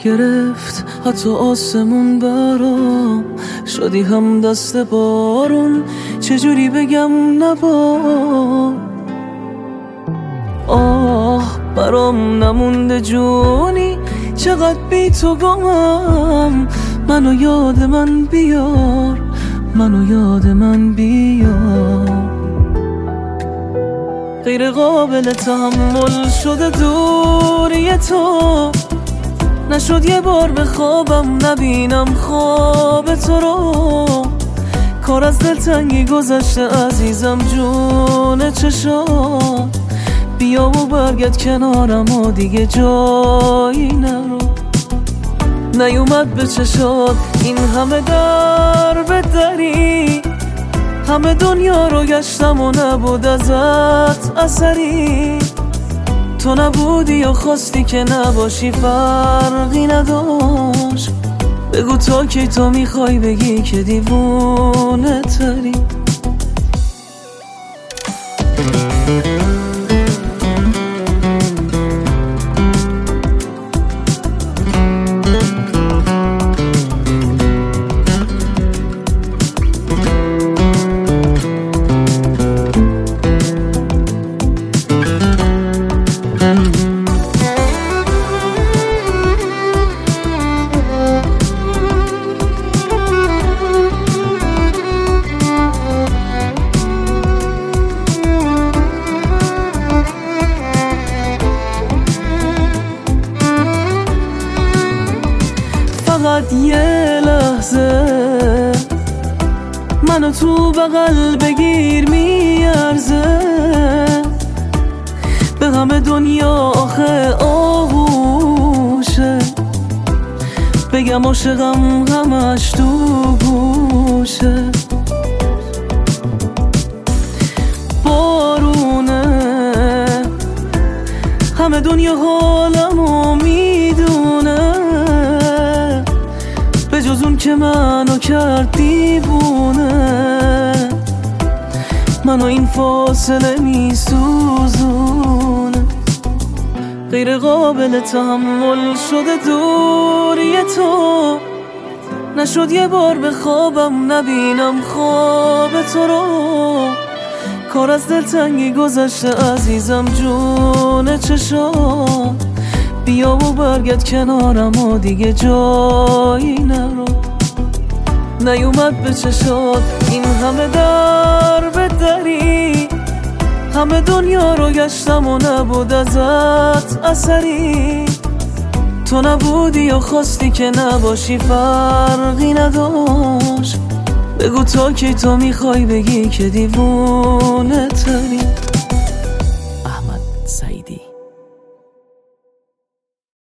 گرفت حتی آسمون برام، شدی هم دست بارون، چجوری بگم نبار. آه برام نمونده جونی، چقدر بی تو گمم. منو یاد من بیار، منو یاد من بیار. غیر قابل تحمل شده دوری تو، نشد یه بار به خوابم نبینم خواب تو رو. کار از دلتنگی گذشته عزیزم جون چشام، بیا و برگرد کنارم و دیگه جایی نرو. نیومد به چشات این همه در به دری، همه دنیا رو گشتم و نبود ازت اثری. تو نبودی یا خواستی که نباشی فرقی نداشت. بگو تا کی تو میخوای بگی که دیوونه تری. فقط یه لحظه منو تو بغل بگیر، میارزه به همه دنیا آخه آغوشه. بگم عاشقم همش تو گوشه. بارونه همه دنیا حالمو میدونه، به جز اون که منو کرد دیوونه. منو این فاصله میسوزونه. غیر قابل تحمل شده دوری تو، نشد یه بار به خوابم نبینم خواب تو رو. کار از دلتنگی گذشته عزیزم جون چشام، بیا و برگرد کنارم و دیگه جایی نرو. نیومد به چشات این همه در به دری، همه دنیا رو گشتم و نبود ازت اثری. تو نبودی یا خواستی که نباشی فرقی نداشت. بگو تا کی تو میخوای بگی که دیوونه تری.